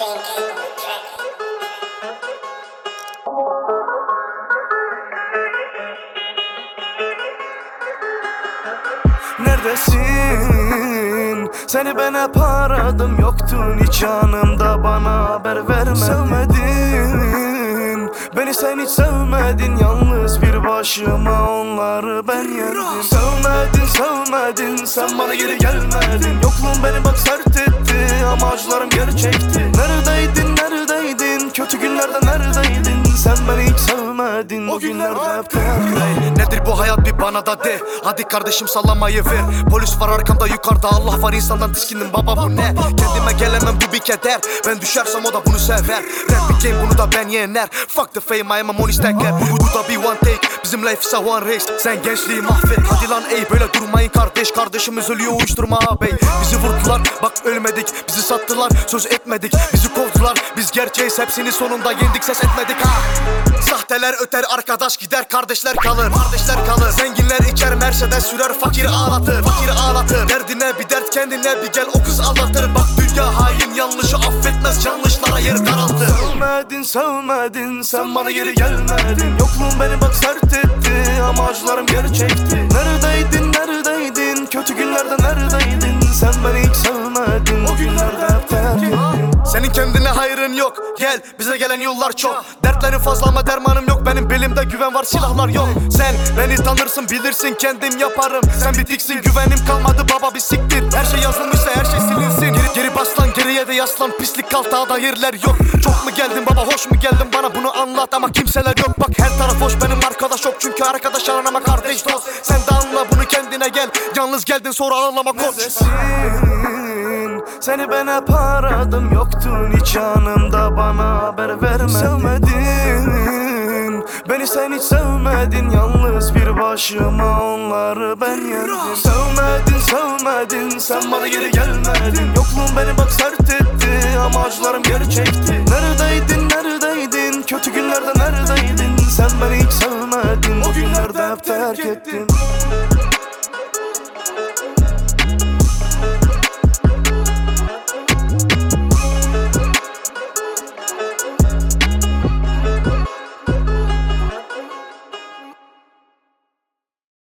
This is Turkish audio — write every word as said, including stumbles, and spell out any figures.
Neredesin? Seni ben hep aradım, yoktun hiç yanımda, bana haber vermedin. Sevmedin, beni sen hiç sevmedin, yalnız bir başıma onları ben yendim. Sevmedin, sevmedin, sen bana geri gelmedin. Yokluğun beni bak sert etti, amaçlarım gerçekti. Neredeydin, neredeydin, kötü günlerde neredeydin? Sen beni hiç sevmedin, o günlerde hep neredeydin? Nedir bu hayat, bir bana da de. Hadi kardeşim sallamayı ver. Polis var arkamda, yukarıda Allah var, insandan tiskindim baba, bu ne? Kendime gelemem, bu bir keder. Ben düşersem o da bunu sever. Rap bir game, bunu da ben yener. Fuck the fame, I am a money stacker. Bu da bir one take, bizim life is a one race. Sen gençliği mahvet, hadi lan ey, böyle durmayın kardeş. Kardeşimiz ölüyor, uyuşturma ağabey. Bizi vurdular, bak ölmedik. Bizi sattılar, söz etmedik. Bizi kovdular, biz gerçeğiz, hepsini sonunda yendik, ses etmedik ha. Sahteler öter, arkadaş gider, kardeşler kalır. Kardeşler kalır, zenginler içer, Mercedes sürer, fakir ağlatır. Fakir ağlatır, derdine bir dert, kendine bir gel, o kız aldatır. Bak dünya hain, yanlışı affetmez, yanlışlara yer daraltır. Sevmedin, sevmedin, sen bana geri gelmedin. Yokluğun beni bak sert etti, amaçlarım gerçekti. Neredeydin, neredeydin, kötü günlerde neredeydin? Sen beni hiç sevmedin, o günlerde hep terk ettin. Senin kendine hayrın yok, gel bize gelen yollar çok. Dertlerin fazla ama dermanım yok, benim belimde güven var, silahlar yok. Sen beni tanırsın, bilirsin, kendim yaparım. Sen bitiksin, güvenim kalmadı baba, bir siktir. Her şey yazılmışsa her şey silinsin. Geri, geri bas lan, geriye de yaslan, pislik kaltağda yerler yok. Çok mu geldin baba, hoş mu geldin, bana bunu anlat ama kimseler yok. Bak her taraf boş, benim arkadaş yok, çünkü arkadaş aranama kardeş dost. Sen de anla bunu, kendine gel, yalnız geldin sonra ağlama koç. Neredesin? Seni ben hep aradım, yoktun hiç yanımda, bana haber vermedin. Sevmedin, beni sen hiç sevmedin, yalnız bir başıma onları ben yendim. Sevmedin, sevmedin, sen bana geri gelmedin. Yokluğun beni bak sert etti, amaçlarım gerçekti. Neredeydin, neredeydin, kötü günlerde neredeydin? Sen beni hiç sevmedin, o günlerde hep terk ettin.